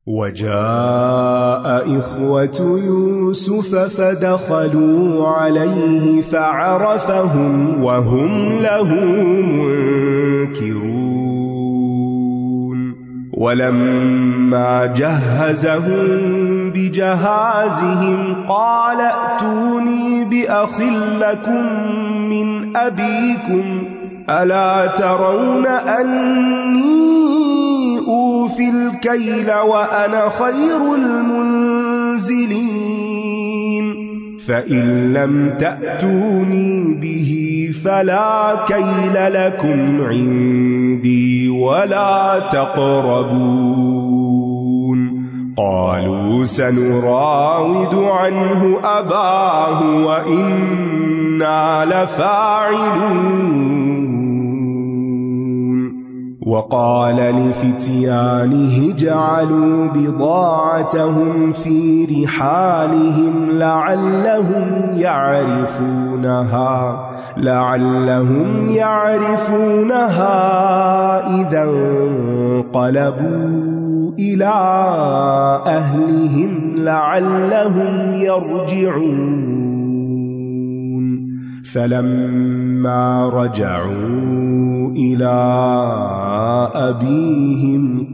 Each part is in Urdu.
وجاء إخوة يوسف فدخلوا عليه فعرفهم وهم له منكرون ولما جهزهم بجهازهم قال ائتوني بأخ لكم من أبيكم ألا ترون أني أوفي الكيل وأنا خير المنزلين فإن لم تأتوني به فلا كيل لكم عندي ولا تقربون قالوا سنراود عنه أباه وإنا لفاعلون وقال لفتيانه اجعلوا بضاعتهم في رحالهم لعلهم يعرفونها إذا انقلبوا إلى أهلهم لعلهم يرجعون فلما رجعوا إلى أبيهم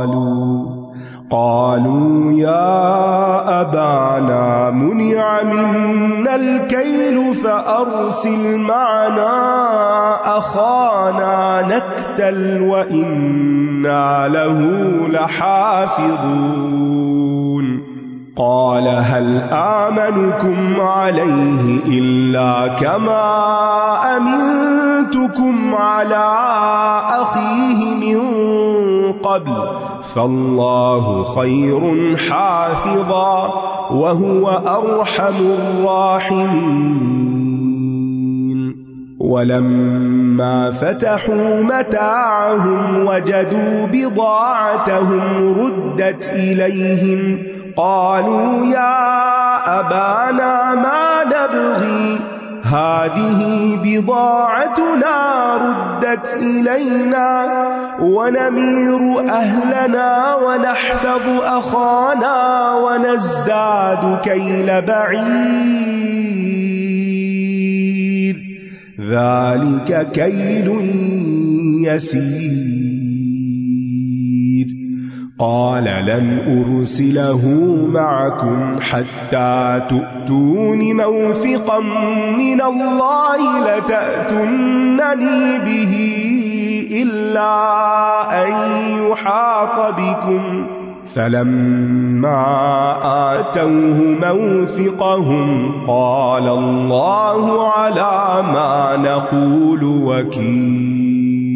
قالوا يا أبانا منع منا الكيل فأرسل معنا أخانا نكتل وإنا له لحافظون قال هل آمنكم عليه إلا كما أمنتكم على أخيه من قبل فالله خير حافظا وهو أرحم الراحمين ولما فتحوا متاعهم وجدوا بضاعتهم ردت إليهم قالوا يا أبانا ما نبغي هذه بضاعتنا ردت إلينا ونمير أهلنا ونحفظ أخانا ونزداد كيل بعير ذلك كيل يسير قال لن أرسله معكم حتى تؤتون موثقا من الله لتأتونني به إلا أن يحاط بكم فلما آتوه موثقهم قال الله على ما نقول وكيل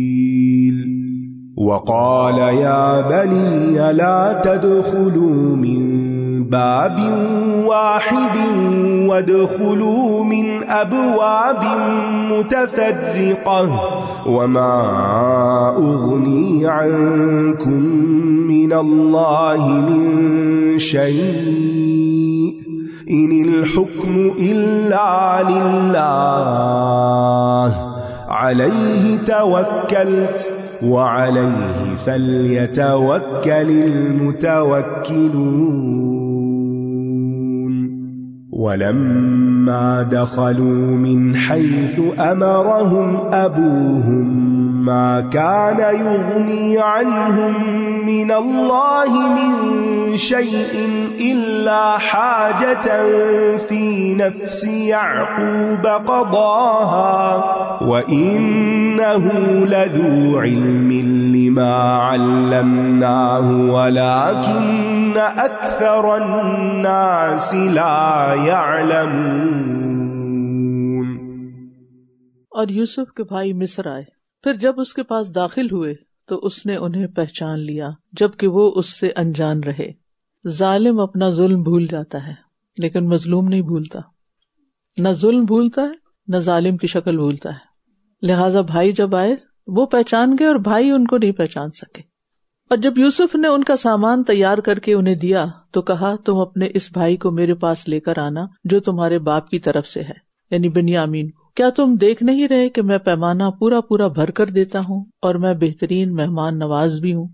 وقال يا بني لا تدخلوا من باب واحد وادخلوا من أبواب متفرقة وما أغني عنكم من الله من شيء إن الحكم إلا لله عليه توكلت وعليه فليتوكل المتوكلون ولما دخلوا من حيث أمرهم أبوهم ما كان يغني عنهم من الله من شيء إلا حاجة في نفس يعقوب قضاها وإنه لذو علم لما علمناه ولكن أكثر الناس لا يعلمون और यूसुफ के भाई मिस्र आए फिर जब उसके पास दाखिल हुए तो उसने उन्हें पहचान लिया जबकि वो उससे अनजान रहे। जालिम अपना जुल्म भूल जाता है लेकिन मजलूम नहीं भूलता, न जुल्म भूलता है न जालिम की शक्ल भूलता है। लिहाजा भाई जब आए वो पहचान गए और भाई उनको नहीं पहचान सके। और जब यूसुफ ने उनका सामान तैयार करके उन्हें दिया तो कहा तुम अपने इस भाई को मेरे पास लेकर आना जो तुम्हारे बाप की तरफ से है, यानी बिन्यामीन को। क्या तुम देख नहीं रहे कि मैं पैमाना पूरा पूरा भर कर देता हूँ और मैं बेहतरीन मेहमान नवाज भी हूँ।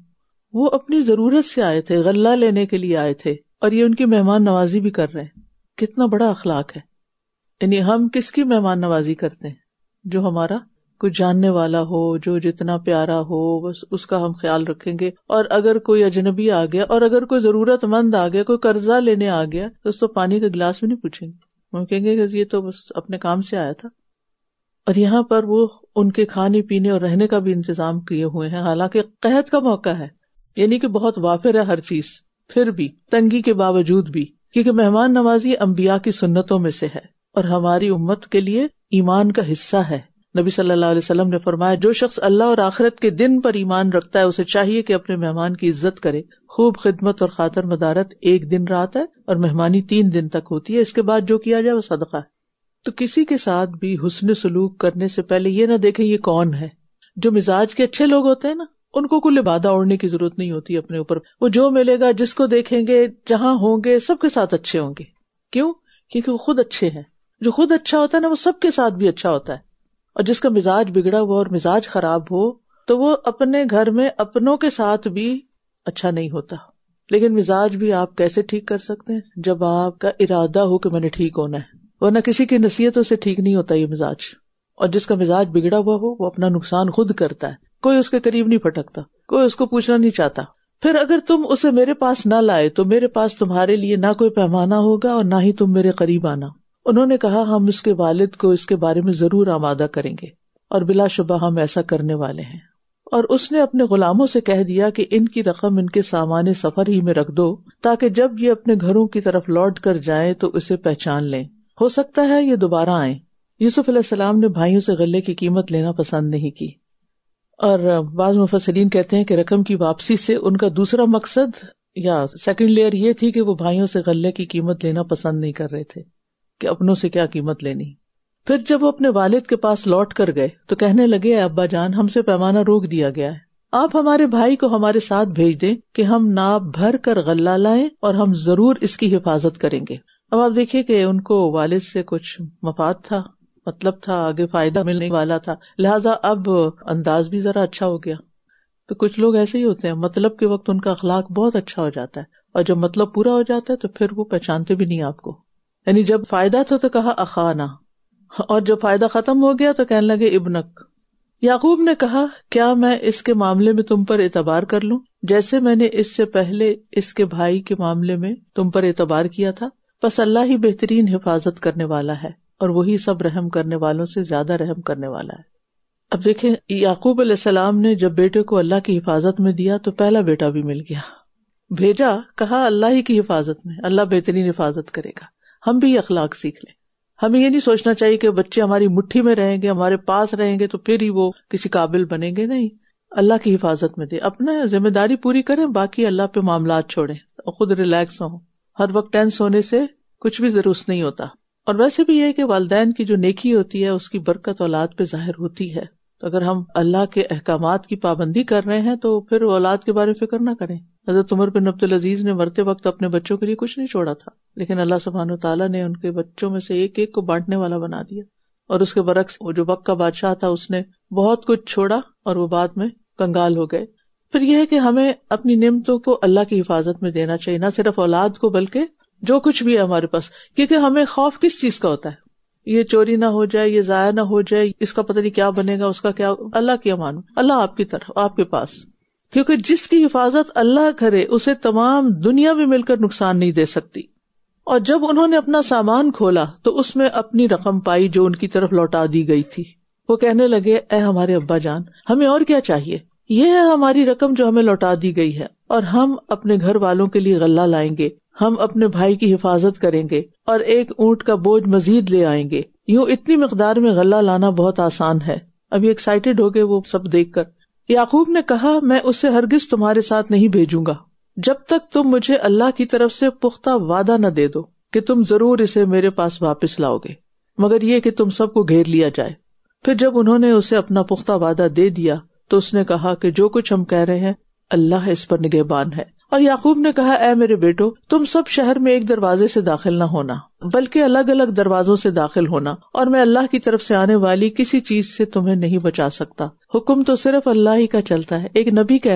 وہ اپنی ضرورت سے آئے تھے، غلہ لینے کے لیے آئے تھے، اور یہ ان کی مہمان نوازی بھی کر رہے ہیں. کتنا بڑا اخلاق ہے. یعنی ہم کس کی مہمان نوازی کرتے ہیں؟ جو ہمارا کوئی جاننے والا ہو، جو جتنا پیارا ہو، بس اس کا ہم خیال رکھیں گے. اور اگر کوئی اجنبی آ گیا، اور اگر کوئی ضرورت مند آ گیا، کوئی قرضہ لینے آ گیا، تو اس کو پانی کا گلاس بھی نہیں پوچھیں گے، ہم کہیں گے کہ یہ تو بس اپنے کام سے آیا تھا. اور یہاں پر وہ ان کے کھانے پینے اور رہنے کا بھی انتظام کیے ہوئے ہیں، حالانکہ قحط کا موقع ہے، یعنی کہ بہت وافر ہے ہر چیز، پھر بھی تنگی کے باوجود بھی، کیونکہ مہمان نوازی انبیاء کی سنتوں میں سے ہے اور ہماری امت کے لیے ایمان کا حصہ ہے. نبی صلی اللہ علیہ وسلم نے فرمایا، جو شخص اللہ اور آخرت کے دن پر ایمان رکھتا ہے اسے چاہیے کہ اپنے مہمان کی عزت کرے. خوب خدمت اور خاطر مدارت 1 دن رات ہے، اور مہمانی 3 دن تک ہوتی ہے. اس کے بعد جو کیا جائے وہ صدقہ ہے. تو کسی کے ساتھ بھی حسن سلوک کرنے سے پہلے یہ نہ دیکھیں یہ کون ہے. جو مزاج کے اچھے لوگ ہوتے ہیں نا، ان کو کوئی لبادہ اوڑھنے کی ضرورت نہیں ہوتی اپنے اوپر. وہ جو ملے گا، جس کو دیکھیں گے، جہاں ہوں گے، سب کے ساتھ اچھے ہوں گے. کیوں؟ کیونکہ وہ خود اچھے ہیں. جو خود اچھا ہوتا ہے نا، وہ سب کے ساتھ بھی اچھا ہوتا ہے. اور جس کا مزاج بگڑا ہوا اور مزاج خراب ہو تو وہ اپنے گھر میں اپنوں کے ساتھ بھی اچھا نہیں ہوتا. لیکن مزاج بھی آپ کیسے ٹھیک کر سکتے ہیں؟ جب آپ کا ارادہ ہو کہ میں نے ٹھیک ہونا ہے، ورنہ کسی کی نصیحتوں سے ٹھیک نہیں ہوتا یہ مزاج. اور جس کا مزاج بگڑا ہوا ہو وہ اپنا نقصان خود کرتا ہے، کوئی اس کے قریب نہیں پھٹکتا، کوئی اس کو پوچھنا نہیں چاہتا. پھر اگر تم اسے میرے پاس نہ لائے تو میرے پاس تمہارے لیے نہ کوئی پیمانہ ہوگا اور نہ ہی تم میرے قریب آنا. انہوں نے کہا، ہم اس کے والد کو اس کے بارے میں ضرور آمادہ کریں گے، اور بلا شبہ ہم ایسا کرنے والے ہیں. اور اس نے اپنے غلاموں سے کہہ دیا کہ ان کی رقم ان کے سامان سفر ہی میں رکھ دو، تاکہ جب یہ اپنے گھروں کی طرف لوٹ کر جائیں تو اسے پہچان لیں. ہو سکتا ہے یہ دوبارہ آئیں. یوسف علیہ السلام نے بھائیوں سے غلے کی قیمت لینا پسند نہیں کی. اور بعض مفسرین کہتے ہیں کہ رقم کی واپسی سے ان کا دوسرا مقصد یا سیکنڈ لیئر یہ تھی کہ وہ بھائیوں سے غلے کی قیمت لینا پسند نہیں کر رہے تھے کہ اپنوں سے کیا قیمت لینی. پھر جب وہ اپنے والد کے پاس لوٹ کر گئے تو کہنے لگے، اے ابا جان، ہم سے پیمانہ روک دیا گیا ہے، آپ ہمارے بھائی کو ہمارے ساتھ بھیج دیں کہ ہم ناپ بھر کر غلہ لائیں اور ہم ضرور اس کی حفاظت کریں گے. اب آپ دیکھیے کہ ان کو والد سے کچھ مفاد تھا، مطلب تھا، آگے فائدہ ملنے والا تھا، لہٰذا اب انداز بھی ذرا اچھا ہو گیا. تو کچھ لوگ ایسے ہی ہوتے ہیں، مطلب کے وقت ان کا اخلاق بہت اچھا ہو جاتا ہے، اور جب مطلب پورا ہو جاتا ہے تو پھر وہ پہچانتے بھی نہیں آپ کو. یعنی جب فائدہ تھا تو کہا اخانا، اور جب فائدہ ختم ہو گیا تو کہنے لگے ابنک. یعقوب نے کہا، کیا میں اس کے معاملے میں تم پر اعتبار کر لوں جیسے میں نے اس سے پہلے اس کے بھائی کے معاملے میں تم پر اعتبار کیا تھا؟ بس اللہ ہی بہترین حفاظت کرنے والا ہے، اور وہی سب رحم کرنے والوں سے زیادہ رحم کرنے والا ہے. اب دیکھیں، یعقوب علیہ السلام نے جب بیٹے کو اللہ کی حفاظت میں دیا تو پہلا بیٹا بھی مل گیا. بھیجا، کہا اللہ ہی کی حفاظت میں، اللہ بہترین حفاظت کرے گا. ہم بھی یہ اخلاق سیکھ لیں. ہمیں یہ نہیں سوچنا چاہیے کہ بچے ہماری مٹھی میں رہیں گے، ہمارے پاس رہیں گے تو پھر ہی وہ کسی قابل بنیں گے. نہیں، اللہ کی حفاظت میں دے، اپنا ذمہ داری پوری کریں، باقی اللہ پہ معاملات چھوڑیں اور خود ریلیکس ہوں. ہر وقت ٹینس ہونے سے کچھ بھی درست نہیں ہوتا. اور ویسے بھی یہ کہ والدین کی جو نیکی ہوتی ہے اس کی برکت اولاد پہ ظاہر ہوتی ہے. تو اگر ہم اللہ کے احکامات کی پابندی کر رہے ہیں تو پھر اولاد کے بارے میں فکر نہ کریں. حضرت عمر بن عبدالعزیز نے مرتے وقت اپنے بچوں کے لیے کچھ نہیں چھوڑا تھا، لیکن اللہ سبحانہ وتعالیٰ نے ان کے بچوں میں سے ایک ایک کو بانٹنے والا بنا دیا. اور اس کے برعکس وہ جو وقت کا بادشاہ تھا اس نے بہت کچھ چھوڑا اور وہ بعد میں کنگال ہو گئے. پھر یہ ہے کہ ہمیں اپنی نعمتوں کو اللہ کی حفاظت میں دینا چاہیے، نہ صرف اولاد کو بلکہ جو کچھ بھی ہے ہمارے پاس. کیونکہ ہمیں خوف کس چیز کا ہوتا ہے؟ یہ چوری نہ ہو جائے، یہ ضائع نہ ہو جائے، اس کا پتہ نہیں کیا بنے گا، اس کا کیا. اللہ کی امانت، اللہ آپ کی طرف، آپ کے پاس. کیونکہ جس کی حفاظت اللہ کرے اسے تمام دنیا بھی مل کر نقصان نہیں دے سکتی. اور جب انہوں نے اپنا سامان کھولا تو اس میں اپنی رقم پائی جو ان کی طرف لوٹا دی گئی تھی. وہ کہنے لگے، اے ہمارے ابا جان، ہمیں اور کیا چاہیے؟ یہ ہے ہماری رقم جو ہمیں لوٹا دی گئی ہے، اور ہم اپنے گھر والوں کے لیے غلہ لائیں گے، ہم اپنے بھائی کی حفاظت کریں گے اور ایک اونٹ کا بوجھ مزید لے آئیں گے. یوں اتنی مقدار میں غلہ لانا بہت آسان ہے. ابھی ایکسائٹیڈ ہو گئے وہ سب دیکھ کر. یعقوب نے کہا، میں اسے ہرگز تمہارے ساتھ نہیں بھیجوں گا جب تک تم مجھے اللہ کی طرف سے پختہ وعدہ نہ دے دو کہ تم ضرور اسے میرے پاس واپس لاؤ گے، مگر یہ کہ تم سب کو گھیر لیا جائے. پھر جب انہوں نے اسے اپنا پختہ وعدہ دے دیا تو اس نے کہا کہ جو کچھ ہم کہہ رہے ہیں اللہ اس پر نگہبان ہے. اور یعقوب نے کہا، اے میرے بیٹو، تم سب شہر میں ایک دروازے سے داخل نہ ہونا بلکہ الگ الگ دروازوں سے داخل ہونا، اور میں اللہ کی طرف سے آنے والی کسی چیز سے تمہیں نہیں بچا سکتا. حکم تو صرف اللہ ہی کا چلتا ہے. ایک نبی کہہ رہے ہیں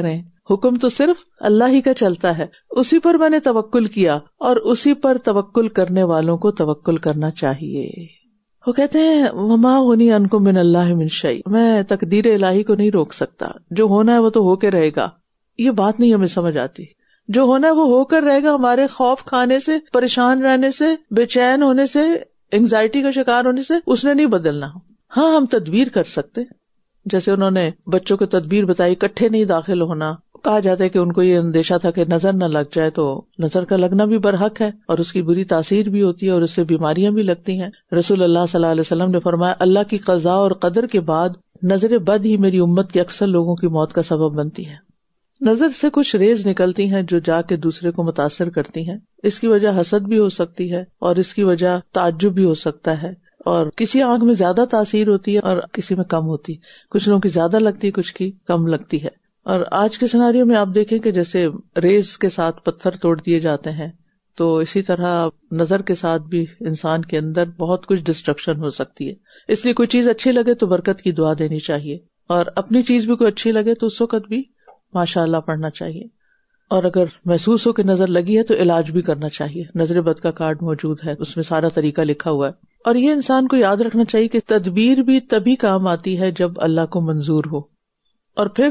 حکم تو صرف اللہ ہی کا چلتا ہے، اسی پر میں نے توکل کیا اور اسی پر توکل کرنے والوں کو توکل کرنا چاہیے۔ وہ کہتے ہیں وما غنی عنکم من اللہ من شیء، میں تقدیر الہی کو نہیں روک سکتا، جو ہونا ہے وہ تو ہو کے رہے گا۔ یہ بات نہیں ہمیں سمجھ آتی، جو ہونا ہے وہ ہو کر رہے گا، ہمارے خوف کھانے سے، پریشان رہنے سے، بے چین ہونے سے، انگزائٹی کا شکار ہونے سے اس نے نہیں بدلنا۔ ہاں ہم تدبیر کر سکتے، جیسے انہوں نے بچوں کو تدبیر بتائی، اکٹھے نہیں داخل ہونا، کہا جاتا ہے کہ ان کو یہ اندیشہ تھا کہ نظر نہ لگ جائے، تو نظر کا لگنا بھی برحق ہے اور اس کی بری تاثیر بھی ہوتی ہے اور اس سے بیماریاں بھی لگتی ہیں۔ رسول اللہ صلی اللہ علیہ وسلم نے فرمایا اللہ کی قضاء اور قدر کے بعد نظر بد ہی میری امت کے اکثر لوگوں کی موت کا سبب بنتی ہے۔ نظر سے کچھ ریز نکلتی ہیں جو جا کے دوسرے کو متاثر کرتی ہیں، اس کی وجہ حسد بھی ہو سکتی ہے اور اس کی وجہ تعجب بھی ہو سکتا ہے، اور کسی آنکھ میں زیادہ تاثیر ہوتی ہے اور کسی میں کم ہوتی ہے، کچھ لوگوں کی زیادہ لگتی ہے، کچھ کی کم لگتی ہے۔ اور آج کے سیناریو میں آپ دیکھیں کہ جیسے ریز کے ساتھ پتھر توڑ دیے جاتے ہیں، تو اسی طرح نظر کے ساتھ بھی انسان کے اندر بہت کچھ ڈسٹرکشن ہو سکتی ہے۔ اس لیے کوئی چیز اچھی لگے تو برکت کی دعا دینی چاہیے، اور اپنی چیز بھی کوئی اچھی لگے تو اس وقت بھی ماشاء اللہ پڑھنا چاہیے، اور اگر محسوس ہو کہ نظر لگی ہے تو علاج بھی کرنا چاہیے۔ نظر بد کا کارڈ موجود ہے، اس میں سارا طریقہ لکھا ہوا ہے، اور یہ انسان کو یاد رکھنا چاہیے کہ تدبیر بھی تبھی کام آتی ہے جب اللہ کو منظور ہو۔ اور پھر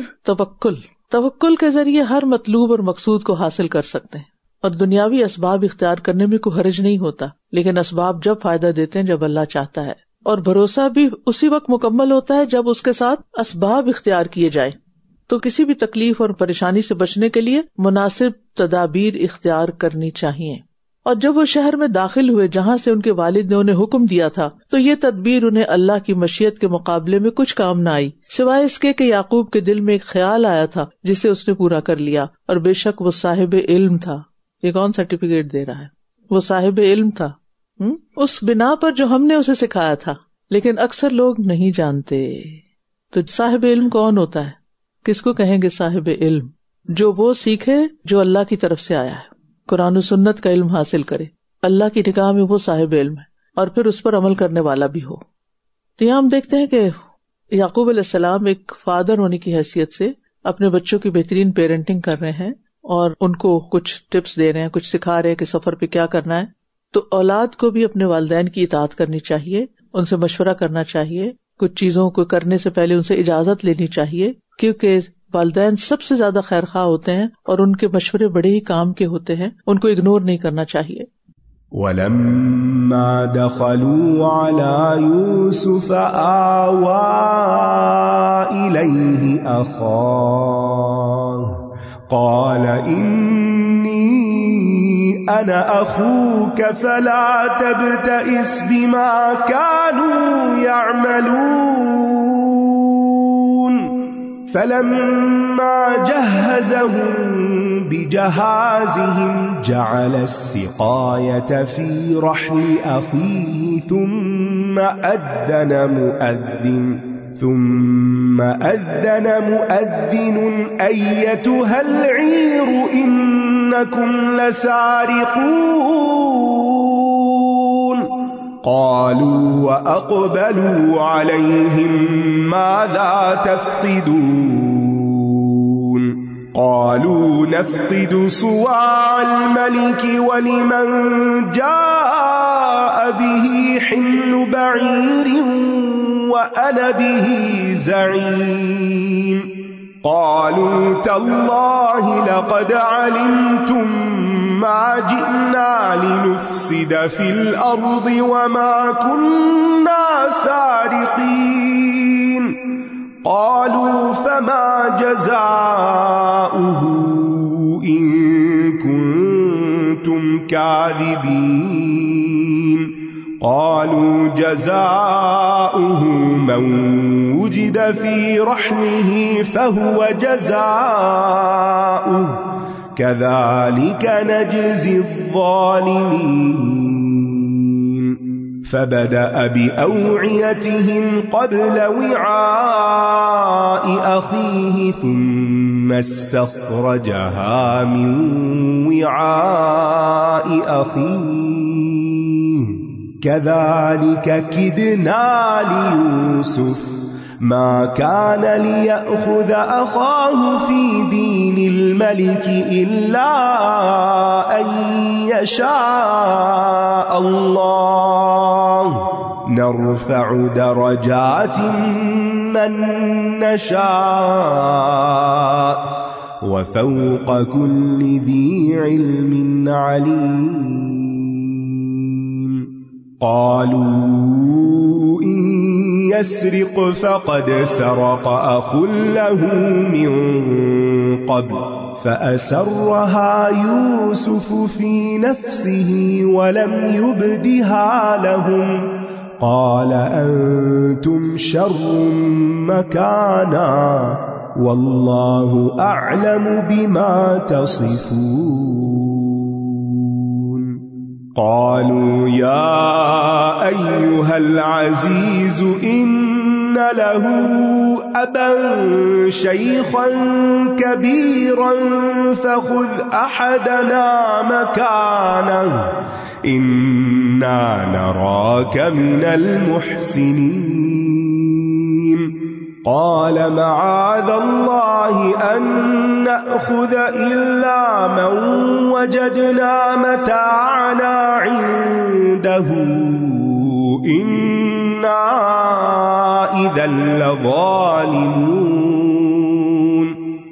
توکل کے ذریعے ہر مطلوب اور مقصود کو حاصل کر سکتے ہیں، اور دنیاوی اسباب اختیار کرنے میں کوئی حرج نہیں ہوتا، لیکن اسباب جب فائدہ دیتے ہیں جب اللہ چاہتا ہے، اور بھروسہ بھی اسی وقت مکمل ہوتا ہے جب اس کے ساتھ اسباب اختیار کیے جائیں۔ تو کسی بھی تکلیف اور پریشانی سے بچنے کے لیے مناسب تدابیر اختیار کرنی چاہیے۔ اور جب وہ شہر میں داخل ہوئے جہاں سے ان کے والد نے انہیں حکم دیا تھا، تو یہ تدبیر انہیں اللہ کی مشیت کے مقابلے میں کچھ کام نہ آئی، سوائے اس کے کہ یعقوب کے دل میں ایک خیال آیا تھا جسے اس نے پورا کر لیا، اور بے شک وہ صاحب علم تھا۔ یہ کون سرٹیفکیٹ دے رہا ہے؟ وہ صاحب علم تھا، اس بنا پر جو ہم نے اسے سکھایا تھا، لیکن اکثر لوگ نہیں جانتے۔ تو صاحب علم کون ہوتا ہے؟ کس کو کہیں گے صاحب علم؟ جو وہ سیکھے جو اللہ کی طرف سے آیا ہے، قرآن و سنت کا علم حاصل کرے، اللہ کی نگاہ میں وہ صاحب علم ہے، اور پھر اس پر عمل کرنے والا بھی ہو۔ تو یہاں ہم دیکھتے ہیں کہ یعقوب علیہ السلام ایک فادر ہونے کی حیثیت سے اپنے بچوں کی بہترین پیرنٹنگ کر رہے ہیں، اور ان کو کچھ ٹپس دے رہے ہیں، کچھ سکھا رہے ہیں کہ سفر پہ کیا کرنا ہے۔ تو اولاد کو بھی اپنے والدین کی اطاعت کرنی چاہیے، ان سے مشورہ کرنا چاہیے، کچھ چیزوں کو کرنے سے پہلے ان سے اجازت لینی چاہیے، کیونکہ والدین سب سے زیادہ خیر خواہ ہوتے ہیں اور ان کے مشورے بڑے ہی کام کے ہوتے ہیں، ان کو اگنور نہیں کرنا چاہیے۔ وَلَمَّا دَخَلُوا عَلَى يُوسُفَ آوَى إِلَيْهِ أَخَاهُ قَالَ إِنِّي أَنَا أَخُوكَ فَلَا تَبْتَئِسْ بِمَا كَانُوا يَعْمَلُونَ فَلَمَّا جَهَّزَهُم بِجَهَازِهِمْ جَعَلَ السِّقَايَةَ فِي رَحْلِ أَخِيهِ ثُمَّ أَذَّنَ مُؤَذِّنٌ أَيَّتُهَا الْعِيرُ إِنَّكُمْ لَسَارِقُونَ قَالُوا وَأَقْبَلُوا عَلَيْهِمْ مَاذَا تَفْقِدُونَ قَالُوا نَفْقِدُ صُوَاعَ الْمَلِكِ وَلِمَنْ جَاءَ بِهِ حِمْلُ بَعِيرٍ وَأَنَا بِهِ زَعِيمٌ قَالُوا تَاللَّهِ لَقَدْ عَلِمْتُمْ مَا جِئْنَا لِنُفْسِدَ فِي الْأَرْضِ وَمَا كُنَّا سَارِقِينَ قَالُوا فَمَا جَزَاؤُهُ إِن كُنتُمْ كَاذِبِينَ قَالُوا جَزَاؤُهُ مَن وُجِدَ فِي رَحْلِهِ فَهُوَ جَزَاؤُهُ كَذَلِكَ نَجْزِي الظَّالِمِينَ فَبَدَأَ بِأَوْعِيَتِهِمْ قَبْلَ وِعَاءِ أَخِيهِ ثُمَّ اسْتَخْرَجَهَا مِنْ وِعَاءِ أَخِيهِ كَذَلِكَ كِدْنَا لِيُوسُفَ ما كان ليأخذ أخاه في دين الملك إلا أن يشاء الله نرفع درجات من نشاء وفوق كل ذي علم عليم. قالوا إن يسرق فقد سرق أخ له من قبل فأسرها يوسف في نفسه ولم يبدها لهم قال أنتم شر مكانا والله أعلم بما تصفون. قالوا يا أيها العزيز إن له أبا شيخا كبيرا فخذ أحدنا مكانه إنا نراك من المحسنين. قال معاذ الله أن نأخذ إلا من وجدنا متاعنا عنده إنا إذا لظالمون.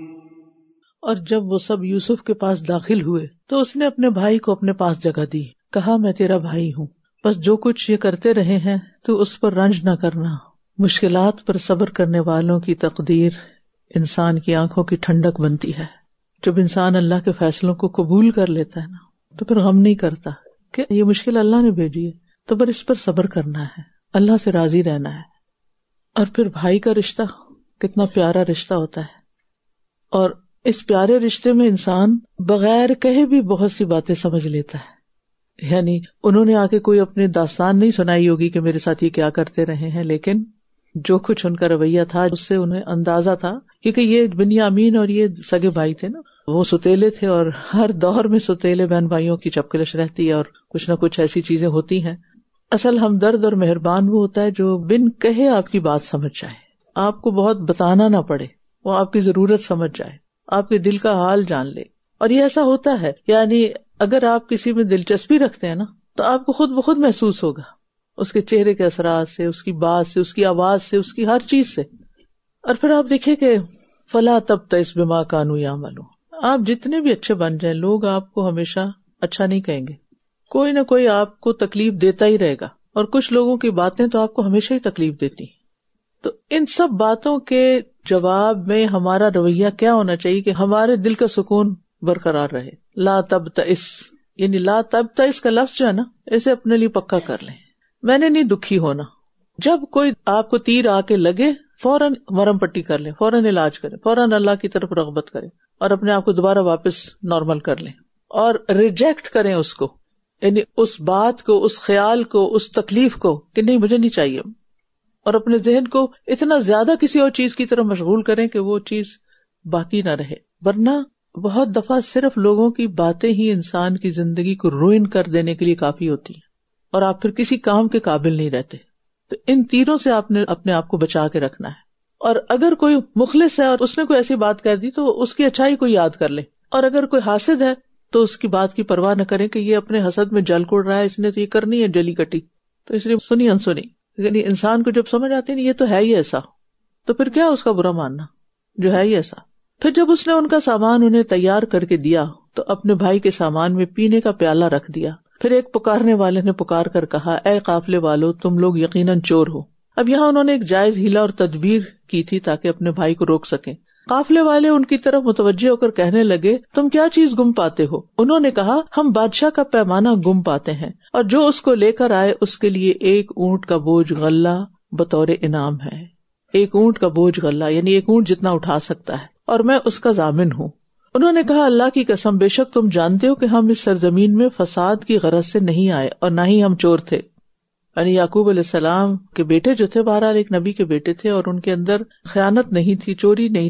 اور جب وہ سب یوسف کے پاس داخل ہوئے تو اس نے اپنے بھائی کو اپنے پاس جگہ دی. کہا میں تیرا بھائی ہوں، بس جو کچھ یہ کرتے رہے ہیں تو اس پر رنج نہ کرنا. مشکلات پر صبر کرنے والوں کی تقدیر انسان کی آنکھوں کی ٹھنڈک بنتی ہے. جب انسان اللہ کے فیصلوں کو قبول کر لیتا ہے نا تو پھر غم نہیں کرتا کہ یہ مشکل اللہ نے بھیجی ہے، تو پھر اس پر صبر کرنا ہے، اللہ سے راضی رہنا ہے. اور پھر بھائی کا رشتہ کتنا پیارا رشتہ ہوتا ہے، اور اس پیارے رشتے میں انسان بغیر کہے بھی بہت سی باتیں سمجھ لیتا ہے. یعنی انہوں نے آ کے کوئی اپنی داستان نہیں سنائی ہوگی کہ میرے ساتھ یہ کیا کرتے رہے ہیں، لیکن جو کچھ ان کا رویہ تھا اس سے انہیں اندازہ تھا، کیونکہ یہ بنیامین اور یہ سگے بھائی تھے نا، وہ ستیلے تھے، اور ہر دور میں ستیلے بہن بھائیوں کی چپکلش رہتی ہے اور کچھ نہ کچھ ایسی چیزیں ہوتی ہیں. اصل ہمدرد اور مہربان وہ ہوتا ہے جو بن کہے آپ کی بات سمجھ جائے، آپ کو بہت بتانا نہ پڑے، وہ آپ کی ضرورت سمجھ جائے، آپ کے دل کا حال جان لے. اور یہ ایسا ہوتا ہے، یعنی اگر آپ کسی میں دلچسپی رکھتے ہیں نا تو آپ کو خود بخود محسوس ہوگا، اس کے چہرے کے اثرات سے، اس کی بات سے، اس کی آواز سے، اس کی ہر چیز سے. اور پھر آپ دیکھیں کہ فلا تبتئس بما کانوا یعملون. آپ جتنے بھی اچھے بن جائیں، لوگ آپ کو ہمیشہ اچھا نہیں کہیں گے، کوئی نہ کوئی آپ کو تکلیف دیتا ہی رہے گا، اور کچھ لوگوں کی باتیں تو آپ کو ہمیشہ ہی تکلیف دیتی ہیں. تو ان سب باتوں کے جواب میں ہمارا رویہ کیا ہونا چاہیے کہ ہمارے دل کا سکون برقرار رہے. لا تبتئس، یعنی لا تبتئس کا لفظ جو ہے نا، اسے اپنے لیے پکا کر لیں. میں نے نہیں دکھی ہونا. جب کوئی آپ کو تیر آ کے لگے فوراً مرہم پٹی کر لیں، فوراً علاج کریں، فوراً اللہ کی طرف رغبت کریں اور اپنے آپ کو دوبارہ واپس نارمل کر لیں، اور ریجیکٹ کریں اس کو، یعنی اس بات کو، اس خیال کو، اس تکلیف کو کہ نہیں مجھے نہیں چاہیے، اور اپنے ذہن کو اتنا زیادہ کسی اور چیز کی طرف مشغول کریں کہ وہ چیز باقی نہ رہے. ورنہ بہت دفعہ صرف لوگوں کی باتیں ہی انسان کی زندگی کو روئن کر دینے کے لیے کافی ہوتی ہیں، اور آپ پھر کسی کام کے قابل نہیں رہتے. تو ان تیروں سے آپ نے اپنے آپ کو بچا کے رکھنا ہے. اور اگر کوئی مخلص ہے اور اس نے کوئی ایسی بات کہہ دی تو اس کی اچھائی کو یاد کر لیں، اور اگر کوئی حاسد ہے تو اس کی بات کی پرواہ نہ کریں کہ یہ اپنے حسد میں جل کڑ رہا ہے، اس نے تو یہ کرنی ہے جلی کٹی، تو اس لیے سنی انسنی. یعنی انسان کو جب سمجھ آتی ہے یہ تو ہے ہی ایسا، تو پھر کیا اس کا برا ماننا جو ہے ہی ایسا. پھر جب اس نے ان کا سامان انہیں تیار کر کے دیا تو اپنے بھائی کے سامان میں پینے کا پیالہ رکھ دیا. پھر ایک پکارنے والے نے پکار کر کہا، اے قافلے والو، تم لوگ یقیناً چور ہو. اب یہاں انہوں نے ایک جائز ہیلا اور تدبیر کی تھی تاکہ اپنے بھائی کو روک سکیں. قافلے والے ان کی طرف متوجہ ہو کر کہنے لگے، تم کیا چیز گم پاتے ہو؟ انہوں نے کہا، ہم بادشاہ کا پیمانہ گم پاتے ہیں، اور جو اس کو لے کر آئے اس کے لیے ایک اونٹ کا بوجھ غلہ بطور انعام ہے. ایک اونٹ کا بوجھ غلہ یعنی ایک اونٹ جتنا اٹھا سکتا ہے، اور میں اس کا ضامن ہوں. انہوں نے کہا، اللہ کی قسم، بے شک تم جانتے ہو کہ ہم اس سرزمین میں فساد کی غرض سے نہیں آئے اور نہ ہی ہم چور تھے. یعنی یعقوب علیہ السلام کے بیٹے جو تھے، بہرحال ایک نبی کے بیٹے تھے، اور ان کے اندر خیانت نہیں تھی، چوری نہیں تھی،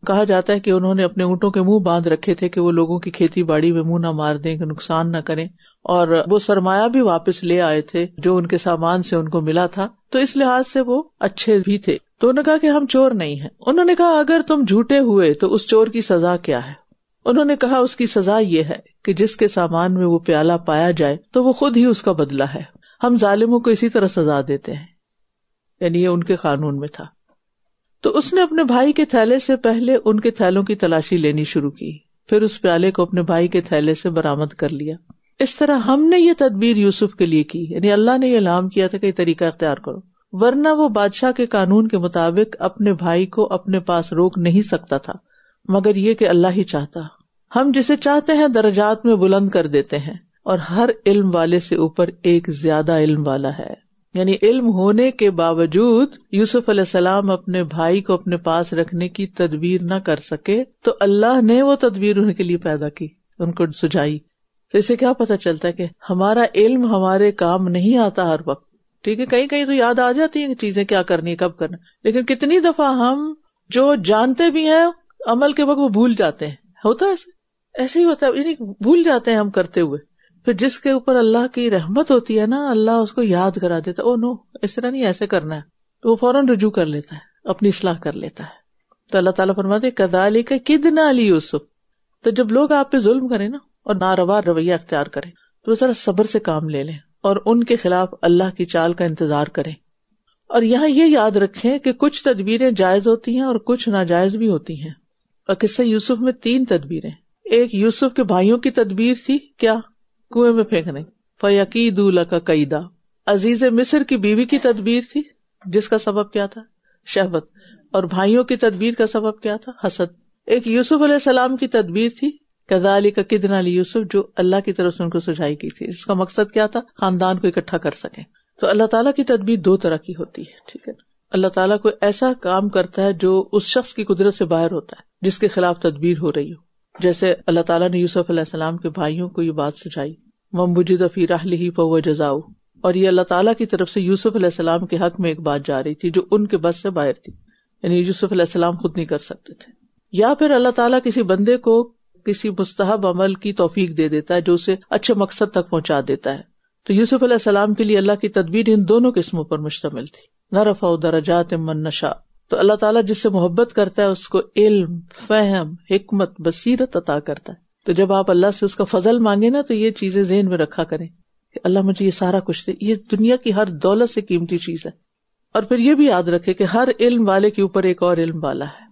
کہا جاتا ہے کہ انہوں نے اپنے اونٹوں کے منہ باندھ رکھے تھے کہ وہ لوگوں کی کھیتی باڑی میں منہ نہ مار دیں، کہ نقصان نہ کریں، اور وہ سرمایہ بھی واپس لے آئے تھے جو ان کے سامان سے ان کو ملا تھا، تو اس لحاظ سے وہ اچھے بھی تھے۔ تو انہوں نے کہا کہ ہم چور نہیں ہیں۔ انہوں نے کہا اگر تم جھوٹے ہوئے تو اس چور کی سزا کیا ہے؟ انہوں نے کہا اس کی سزا یہ ہے کہ جس کے سامان میں وہ پیالہ پایا جائے تو وہ خود ہی اس کا بدلہ ہے، ہم ظالموں کو اسی طرح سزا دیتے ہیں، یعنی یہ ان کے قانون میں تھا۔ تو اس نے اپنے بھائی کے تھیلے سے پہلے ان کے تھیلوں کی تلاشی لینی شروع کی، پھر اس پیالے کو اپنے بھائی کے تھیلے سے برآمد کر لیا۔ اس طرح ہم نے یہ تدبیر یوسف کے لیے کی، یعنی اللہ نے یہ الہام کیا تھا کہ یہ طریقہ اختیار کرو، ورنہ وہ بادشاہ کے قانون کے مطابق اپنے بھائی کو اپنے پاس روک نہیں سکتا تھا، مگر یہ کہ اللہ ہی چاہتا۔ ہم جسے چاہتے ہیں درجات میں بلند کر دیتے ہیں، اور ہر علم والے سے اوپر ایک زیادہ علم والا ہے۔ یعنی علم ہونے کے باوجود یوسف علیہ السلام اپنے بھائی کو اپنے پاس رکھنے کی تدبیر نہ کر سکے، تو اللہ نے وہ تدبیر ان کے لیے پیدا کی، ان کو سجائی۔ تو اسے کیا پتہ چلتا ہے کہ ہمارا علم ہمارے کام نہیں آتا ہر وقت، ٹھیک ہے، کہیں کہیں تو یاد آ جاتی ہیں چیزیں کیا کرنی ہے کب کرنا، لیکن کتنی دفعہ ہم جو جانتے بھی ہیں عمل کے وقت وہ بھول جاتے ہیں۔ ہوتا ہے ایسے ہی ہوتا ہے، یعنی بھول جاتے ہیں ہم کرتے ہوئے، پھر جس کے اوپر اللہ کی رحمت ہوتی ہے نا، اللہ اس کو یاد کرا دیتا، او نو اس طرح نہیں، ایسے کرنا ہے، تو وہ فوراً رجوع کر لیتا ہے، اپنی اصلاح کر لیتا ہے۔ تو اللہ تعالیٰ فرماتے کذالک کدنا لیوسف، تو جب لوگ آپ پہ ظلم کریں نا اور ناروا رویہ اختیار کریں تو وہ ذرا صبر سے کام لے لیں اور ان کے خلاف اللہ کی چال کا انتظار کریں۔ اور یہاں یہ یاد رکھیں کہ کچھ تدبیریں جائز ہوتی ہیں اور کچھ ناجائز بھی ہوتی ہیں، اور قصہ یوسف میں 3 تدبیریں۔ ایک یوسف کے بھائیوں کی تدبیر تھی، کیا؟ کنویں میں پھینکنے، فَيَكِيدُوا لَكَ كَيْدًا۔ عزیز مصر کی بیوی کی تدبیر تھی، جس کا سبب کیا تھا؟ شہوت، اور بھائیوں کی تدبیر کا سبب کیا تھا؟ حسد۔ ایک یوسف علیہ السلام کی تدبیر تھی کذالک کدنا لیوسف، جو اللہ کی طرف سے ان کو سجائی کی تھی، اس کا مقصد کیا تھا؟ خاندان کو اکٹھا کر سکیں۔ تو اللہ تعالیٰ کی تدبیر 2 طرح کی ہوتی ہے، ٹھیک ہے۔ اللہ تعالیٰ کوئی ایسا کام کرتا ہے جو اس شخص کی قدرت سے باہر ہوتا ہے، جس کے خلاف تدبیر ہو رہی ہو، جیسے اللہ تعالیٰ نے یوسف علیہ السلام کے بھائیوں کو یہ بات سجائی، وَمَن وُجِدَ فِي رَحْلِهِ فَهُوَ جَزَاؤُهُ، اور یہ اللہ تعالیٰ کی طرف سے یوسف علیہ السلام کے حق میں ایک بات جا رہی تھی جو ان کے بس سے باہر تھی، یعنی یوسف علیہ السلام خود نہیں کر سکتے تھے۔ یا پھر اللہ تعالیٰ کسی بندے کو کسی مستحب عمل کی توفیق دے دیتا ہے جو اسے اچھے مقصد تک پہنچا دیتا ہے۔ تو یوسف علیہ السلام کے لیے اللہ کی تدبیر ان دونوں قسموں پر مشتمل تھی، نَرْفَعُ دَرَجَاتٍ مَن نَشَاءُ۔ تو اللہ تعالیٰ جس سے محبت کرتا ہے اس کو علم، فہم، حکمت، بصیرت عطا کرتا ہے۔ تو جب آپ اللہ سے اس کا فضل مانگے نا تو یہ چیزیں ذہن میں رکھا کریں کہ اللہ مجھے یہ سارا کچھ دے، یہ دنیا کی ہر دولت سے قیمتی چیز ہے۔ اور پھر یہ بھی یاد رکھے کہ ہر علم والے کے اوپر ایک اور علم والا ہے،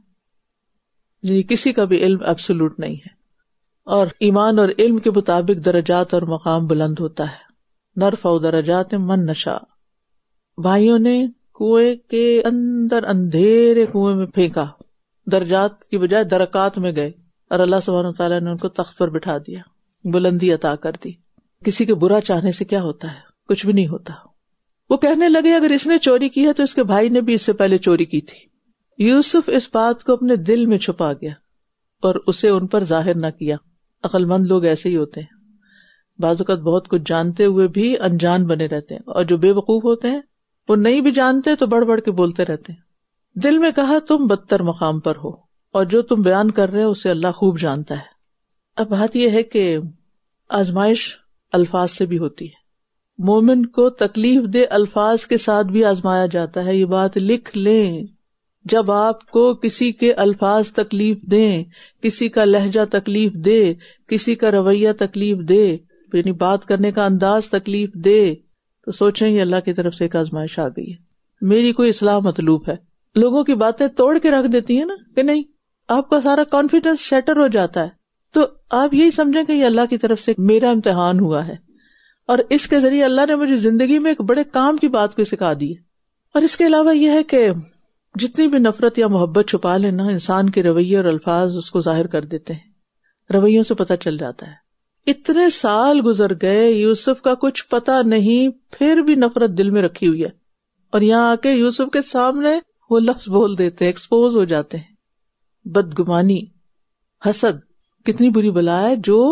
یعنی کسی کا بھی علم ایبسولوٹ نہیں ہے، اور ایمان اور علم کے مطابق درجات اور مقام بلند ہوتا ہے۔ نرفع درجات من نشاء۔ بھائیوں نے کنویں کے اندر اندھیرے کنویں میں پھینکا، درجات کی بجائے درکات میں گئے، اور اللہ سبحانہ وتعالیٰ نے ان کو تخت پر بٹھا دیا، بلندی عطا کر دی۔ کسی کے برا چاہنے سے کیا ہوتا ہے؟ کچھ بھی نہیں ہوتا۔ وہ کہنے لگے اگر اس نے چوری کی ہے تو اس کے بھائی نے بھی اس سے پہلے چوری کی تھی۔ یوسف اس بات کو اپنے دل میں چھپا گیا اور اسے ان پر ظاہر نہ کیا۔ عقل مند لوگ ایسے ہی ہوتے ہیں، بعض اوقات بہت کچھ جانتے ہوئے بھی انجان بنے رہتے ہیں، اور جو بے وقوف ہوتے ہیں وہ نہیں بھی جانتے تو بڑھ بڑھ کے بولتے رہتے ہیں۔ دل میں کہا تم بدتر مقام پر ہو، اور جو تم بیان کر رہے ہو اسے اللہ خوب جانتا ہے۔ اب بات یہ ہے کہ آزمائش الفاظ سے بھی ہوتی ہے، مومن کو تکلیف دہ الفاظ کے ساتھ بھی آزمایا جاتا ہے۔ یہ بات لکھ لیں، جب آپ کو کسی کے الفاظ تکلیف دیں، کسی کا لہجہ تکلیف دے، کسی کا رویہ تکلیف دے، یعنی بات کرنے کا انداز تکلیف دے، تو سوچیں یہ اللہ کی طرف سے ایک آزمائش آ گئی ہے، میری کوئی اصلاح مطلوب ہے۔ لوگوں کی باتیں توڑ کے رکھ دیتی ہیں نا کہ نہیں، آپ کا سارا کانفیڈنس شیٹر ہو جاتا ہے، تو آپ یہی سمجھیں کہ یہ اللہ کی طرف سے میرا امتحان ہوا ہے، اور اس کے ذریعے اللہ نے مجھے زندگی میں ایک بڑے کام کی بات کو سکھا دی ہے۔ اور اس کے علاوہ یہ ہے کہ جتنی بھی نفرت یا محبت چھپا لینا، انسان کے رویے اور الفاظ اس کو ظاہر کر دیتے ہیں، رویوں سے پتہ چل جاتا ہے۔ اتنے سال گزر گئے، یوسف کا کچھ پتہ نہیں، پھر بھی نفرت دل میں رکھی ہوئی ہے، اور یہاں آ کے یوسف کے سامنے وہ لفظ بول دیتے ہیں، ایکسپوز ہو جاتے ہیں۔ بدگمانی، حسد، کتنی بری بلا ہے جو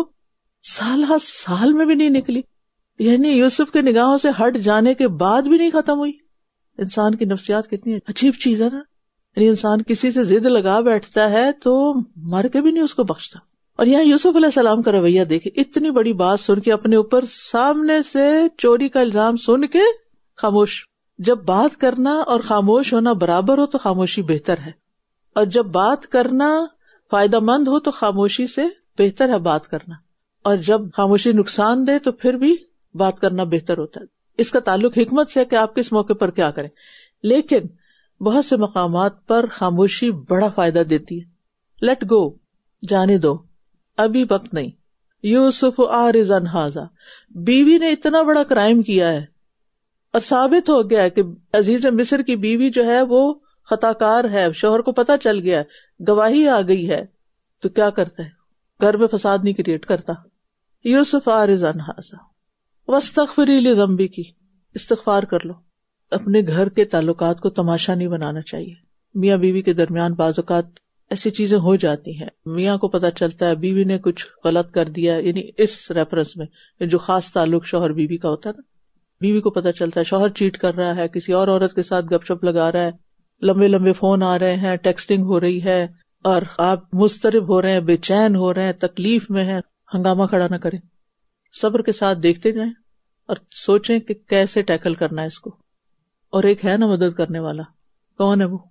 سال میں بھی نہیں نکلی، یعنی یوسف کے نگاہوں سے ہٹ جانے کے بعد بھی نہیں ختم ہوئی۔ انسان کی نفسیات کتنی عجیب چیز ہے نا، یعنی انسان کسی سے ضد لگا بیٹھتا ہے تو مر کے بھی نہیں اس کو بخشتا. اور یہاں یوسف علیہ السلام کا رویہ دیکھیں, اتنی بڑی بات سن کے اپنے اوپر سامنے سے چوری کا الزام سن کے خاموش. جب بات کرنا اور خاموش ہونا برابر ہو تو خاموشی بہتر ہے, اور جب بات کرنا فائدہ مند ہو تو خاموشی سے بہتر ہے بات کرنا, اور جب خاموشی نقصان دے تو پھر بھی بات کرنا بہتر ہوتا ہے. اس کا تعلق حکمت سے ہے کہ آپ کس موقع پر کیا کریں. لیکن بہت سے مقامات پر خاموشی بڑا فائدہ دیتی ہے. لیٹ گو, جانے دو, ابھی وقت نہیں. یوسف عارض عن ھذا, بیوی نے اتنا بڑا کرائم کیا ہے اور ثابت ہو گیا ہے کہ عزیز مصر کی بیوی جو ہے وہ خطا کار ہے, شوہر کو پتہ چل گیا ہے, گواہی آ گئی ہے, تو کیا کرتا ہے؟ گھر میں فساد نہیں کریٹ کرتا. یوسف عارض عن ھذا واستغفری لذنبک, استغفار کر لو. اپنے گھر کے تعلقات کو تماشا نہیں بنانا چاہیے. میاں بیوی کے درمیان بعض اوقات ایسی چیزیں ہو جاتی ہیں, میاں کو پتہ چلتا ہے بیوی نے کچھ غلط کر دیا, یعنی اس ریفرنس میں جو خاص تعلق شوہر بیوی کا ہوتا ہے نا, بیوی کو پتہ چلتا ہے شوہر چیٹ کر رہا ہے, کسی اور عورت کے ساتھ گپ شپ لگا رہا ہے, لمبے لمبے فون آ رہے ہیں, ٹیکسٹنگ ہو رہی ہے, اور آپ مضطرب ہو رہے ہیں, بے چین ہو رہے ہیں, تکلیف میں ہیں. ہنگامہ کھڑا نہ کریں, صبر کے ساتھ دیکھتے جائیں اور سوچیں کہ کیسے ٹیکل کرنا ہے اس کو. اور ایک ہے نا مدد کرنے والا, کون ہے وہ؟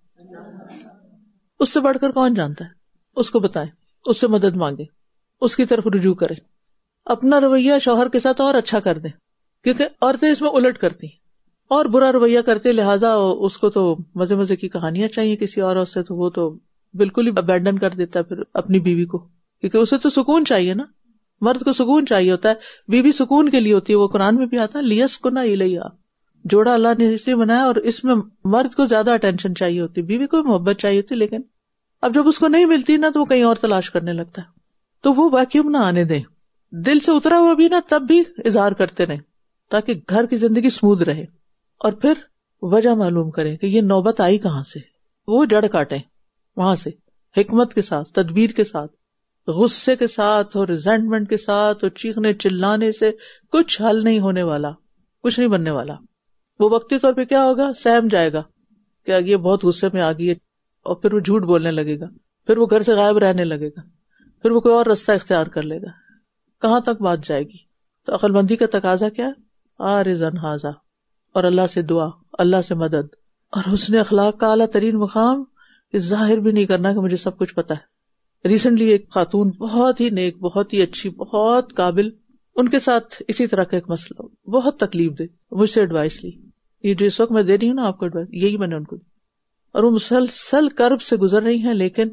اس سے بڑھ کر کون جانتا ہے؟ اس کو بتائیں, اس سے مدد مانگیں, اس کی طرف رجوع کریں. اپنا رویہ شوہر کے ساتھ اور اچھا کر دیں, کیونکہ عورتیں اس میں الٹ کرتی ہیں اور برا رویہ کرتے, لہٰذا اس کو تو مزے مزے کی کہانیاں چاہیے کسی اور سے, تو وہ تو بالکل ہی ابینڈن کر دیتا ہے پھر اپنی بیوی کو, کیونکہ اسے تو سکون چاہیے نا. مرد کو سکون چاہیے ہوتا ہے, بیوی سکون کے لیے ہوتی ہے. وہ قرآن میں بھی آتا ہے لیسکنا الیہا, جوڑا اللہ نے اس لیے بنایا, اور اس میں مرد کو زیادہ اٹینشن چاہیے ہوتی, بیوی کو محبت چاہیے ہوتی. لیکن اب جب اس کو نہیں ملتی نا تو وہ کہیں اور تلاش کرنے لگتا ہے. تو وہ ویکیوم نہ آنے دیں, دل سے اترا ہوا بھی نا تب بھی اظہار کرتے رہیں تاکہ گھر کی زندگی اسموتھ رہے. اور پھر وجہ معلوم کریں کہ یہ نوبت آئی کہاں سے, وہ جڑ کاٹیں وہاں سے, حکمت کے ساتھ, تدبیر کے ساتھ. غصے کے ساتھ اور ریزنٹمنٹ کے ساتھ اور چیخنے چلانے سے کچھ حل نہیں ہونے والا, کچھ نہیں بننے والا. وہ وقتی طور پہ کیا ہوگا, سہم جائے گا کہ یہ بہت غصے میں آ گئی ہے, اور پھر وہ جھوٹ بولنے لگے گا, پھر وہ گھر سے غائب رہنے لگے گا, پھر وہ کوئی اور رستہ اختیار کر لے گا. کہاں تک بات جائے گی؟ تو عقل مندی کا تقاضا کیا ہے؟ عارض عن ھذا, اور اللہ سے دعا, اللہ سے مدد, اور حسن اخلاق کا اعلیٰ ترین مقام کہ ظاہر بھی نہیں کرنا کہ مجھے سب کچھ پتا ہے. ریسنٹلی ایک خاتون بہت ہی نیک, بہت ہی اچھی, بہت قابل, ان کے ساتھ اسی طرح کا ایک مسئلہ, بہت تکلیف دے, مجھ سے ایڈوائس لی. یہ جو اس وقت میں دے رہی ہوں نا آپ کو ایڈوائس, یہی میں نے ان کو دی. اور وہ مسلسل کرب سے گزر رہی ہیں, لیکن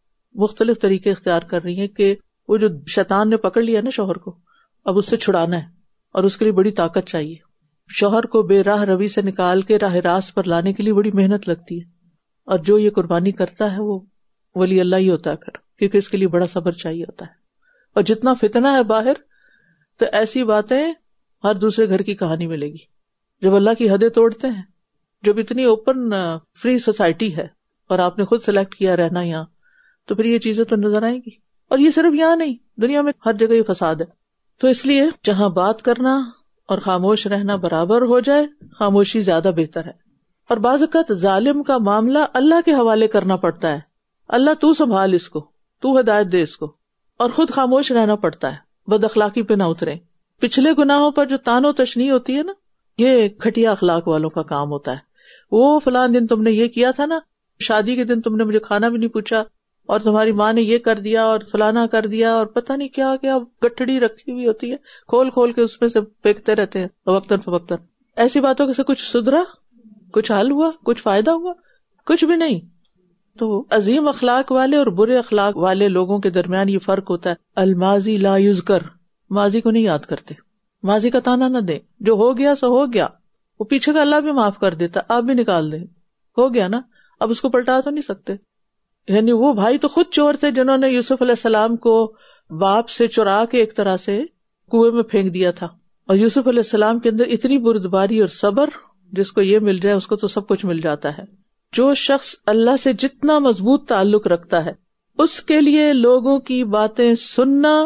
مختلف طریقے اختیار کر رہی ہیں کہ وہ جو شیطان نے پکڑ لیا نا شوہر کو, اب اس سے چھڑانا ہے, اور اس کے لیے بڑی طاقت چاہیے. شوہر کو بے راہ روی سے نکال کے راہ راست پر لانے کے لیے بڑی محنت لگتی ہے, اور جو یہ قربانی کرتا ہے وہ ولی اللہ ہی ہوتا ہے پھر, کیونکہ اس کے لیے بڑا صبر چاہیے ہوتا ہے. اور جتنا فتنہ ہے باہر, تو ایسی باتیں ہر دوسرے گھر کی کہانی ملے گی. جب اللہ کی حدیں توڑتے ہیں, جب اتنی اوپن فری سوسائٹی ہے اور آپ نے خود سلیکٹ کیا رہنا یہاں, تو پھر یہ چیزیں تو نظر آئیں گی. اور یہ صرف یہاں نہیں, دنیا میں ہر جگہ یہ فساد ہے. تو اس لیے جہاں بات کرنا اور خاموش رہنا برابر ہو جائے, خاموشی زیادہ بہتر ہے. اور بعض اوقات ظالم کا معاملہ اللہ کے حوالے کرنا پڑتا ہے. اللہ تو سنبھال اس کو, تو ہدایت دے اس کو, اور خود خاموش رہنا پڑتا ہے, بد اخلاقی پہ نہ اترے. پچھلے گناہوں پر جو تان و تشنیع ہوتی ہے نا, یہ گھٹیا اخلاق والوں کا کام ہوتا ہے. وہ فلاں دن تم نے یہ کیا تھا نا, شادی کے دن تم نے مجھے کھانا بھی نہیں پوچھا, اور تمہاری ماں نے یہ کر دیا اور فلانا کر دیا, اور پتہ نہیں کیا کیا گٹھڑی رکھی ہوئی ہوتی ہے, کھول کھول کے اس میں سے پھینکتے رہتے ہیں وقتاً فوقتاً. ایسی باتوں سے کچھ سدھرا, کچھ حل ہوا, کچھ فائدہ ہوا؟ کچھ بھی نہیں. تو عظیم اخلاق والے اور برے اخلاق والے لوگوں کے درمیان یہ فرق ہوتا ہے. الماضی لا یذکر, ماضی کو نہیں یاد کرتے, ماضی کا تانا نہ دیں, جو ہو گیا سو ہو گیا. وہ پیچھے کا اللہ بھی معاف کر دیتا, آپ بھی نکال دیں, ہو گیا نا, اب اس کو پلٹا تو نہیں سکتے. یعنی وہ بھائی تو خود چور تھے جنہوں نے یوسف علیہ السلام کو باپ سے چرا کے ایک طرح سے کنویں میں پھینک دیا تھا, اور یوسف علیہ السلام کے اندر اتنی بردباری اور صبر, جس کو یہ مل جائے اس کو تو سب کچھ مل جاتا ہے. جو شخص اللہ سے جتنا مضبوط تعلق رکھتا ہے, اس کے لیے لوگوں کی باتیں سننا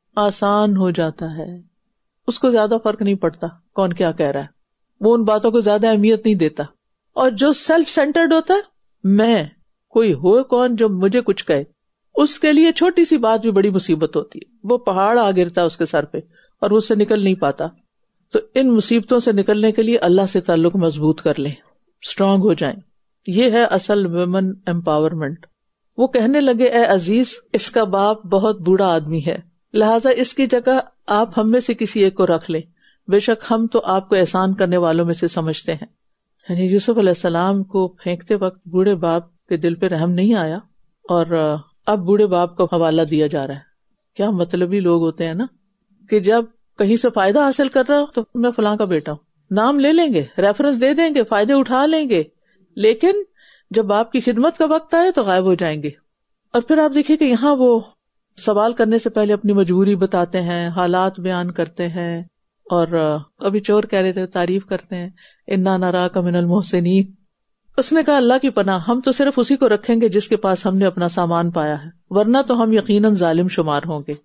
آسان ہو جاتا ہے. اس کو زیادہ فرق نہیں پڑتا کون کیا کہہ رہا ہے, وہ ان باتوں کو زیادہ اہمیت نہیں دیتا. اور جو سیلف سینٹرڈ ہوتا ہے, کوئی ہو کون جو مجھے کچھ کہے. اس کے لیے چھوٹی سی بات بھی بڑی مصیبت ہوتی ہے. وہ پہاڑ آ گرتا ہے اس کے سر پہ اور وہ اس سے نکل نہیں پاتا. تو ان مصیبتوں سے نکلنے کے لیے اللہ سے تعلق مضبوط کر لیں, اسٹرانگ ہو جائیں. یہ ہے اصل ویمن امپاورمنٹ. وہ کہنے لگے اے عزیز, اس کا باپ بہت بوڑھا آدمی ہے, لہٰذا اس کی جگہ آپ ہم میں سے کسی ایک کو رکھ لیں, بے شک ہم تو آپ کو احسان کرنے والوں میں سے سمجھتے ہیں. یعنی یوسف علیہ السلام کو پھینکتے وقت بوڑھے باپ کے دل پہ رحم نہیں آیا, اور اب بوڑھے باپ کو حوالہ دیا جا رہا ہے. کیا مطلبی لوگ ہوتے ہیں نا, کہ جب کہیں سے فائدہ حاصل کر رہا ہو تو میں فلاں کا بیٹا ہوں, نام لے لیں گے, ریفرنس دے دیں گے, فائدے اٹھا لیں گے, لیکن جب آپ کی خدمت کا وقت آئے تو غائب ہو جائیں گے. اور پھر آپ دیکھیں کہ یہاں وہ سوال کرنے سے پہلے اپنی مجبوری بتاتے ہیں, حالات بیان کرتے ہیں, اور ابھی چور کہہ رہے تھے تعریف کرتے ہیں, انا نراک من المحسنین. اس نے کہا اللہ کی پناہ, ہم تو صرف اسی کو رکھیں گے جس کے پاس ہم نے اپنا سامان پایا ہے, ورنہ تو ہم یقیناً ظالم شمار ہوں گے.